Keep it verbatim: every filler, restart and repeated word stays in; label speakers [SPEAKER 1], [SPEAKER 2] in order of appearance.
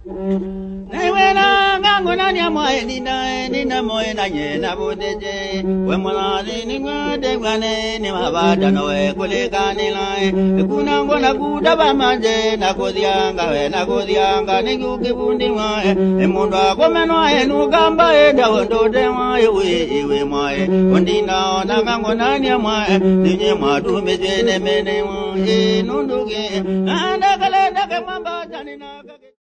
[SPEAKER 1] Naiwena ngangona nyamoe nina nina moe na nyena bodeje we molani ni ngade ngane ni mabada noe kulekani lai kuna ngona kuda bamanje na kodianga we na kodianga ni kukibundi wae e mundo akomeno enu gamba e dawondo de wae we we mae ondina na ngangona nyamoe ni nyema du mejene mene wae nunduge anda kala ndake mamba janina